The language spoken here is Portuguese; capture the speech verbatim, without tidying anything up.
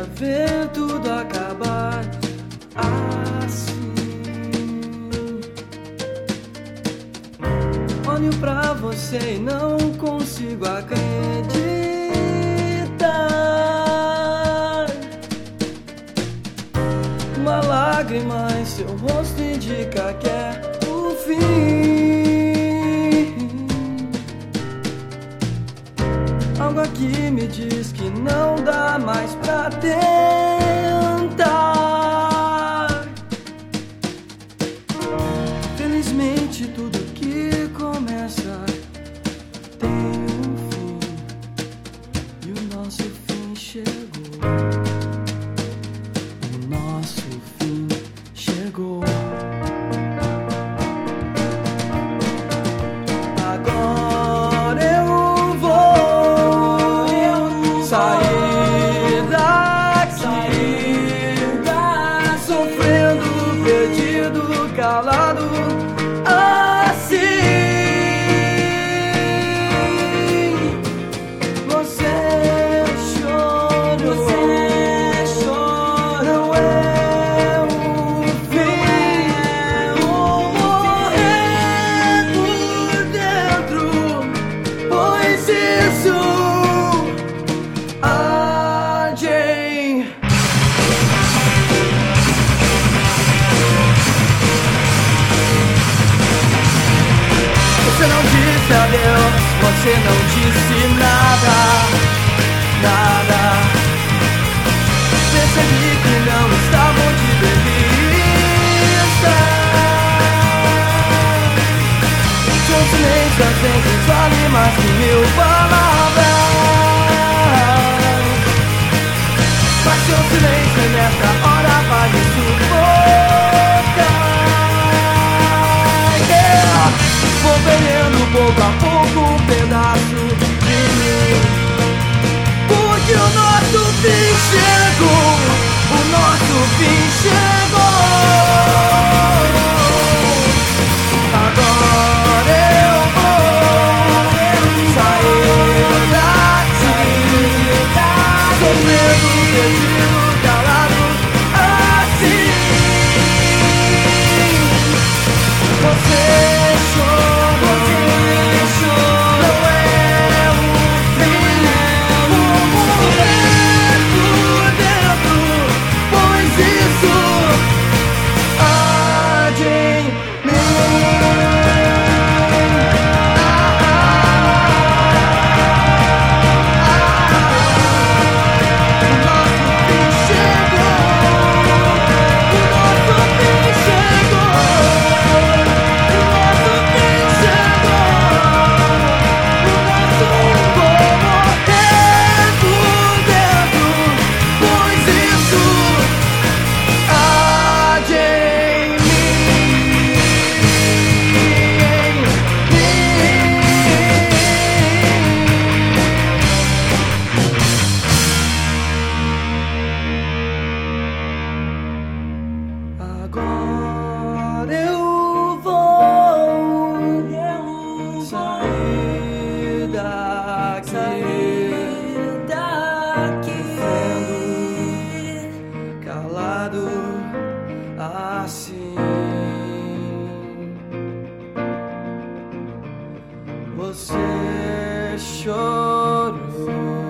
ver tudo acabar assim. Olho pra você e não consigo acreditar. Uma lágrima em seu rosto indica que é o fim. Algo aqui me diz que não dá mais pra tentar. Felizmente tudo que começa tem um fim, e o nosso fim chegou. O nosso fim chegou. Agora eu vou sair daqui, sofrendo, perdido, calado, assim. Você chorou, você chorou, não é o fim. Vou morrer por dentro, pois isso a Jane. Você não disse adeus, você não disse nada, nada. Percebi que não estava onde devia estar. Seu silêncio às vezes vale mais que mil palavras, mas seu silêncio nessa hora vai me sufocar. Yeah. Vou perdendo pouco a pouco um pedaço de mim, porque o nosso fim chegou, o nosso fim chegou. Agora eu vou sair daqui, sofrendo, perdido, calado, assim. Você chorou, você chorou, não é o fim. Vou morrer por dentro, pois isso há de Agora eu vou sair daqui, sofrendo, calado, assim. Você chorou.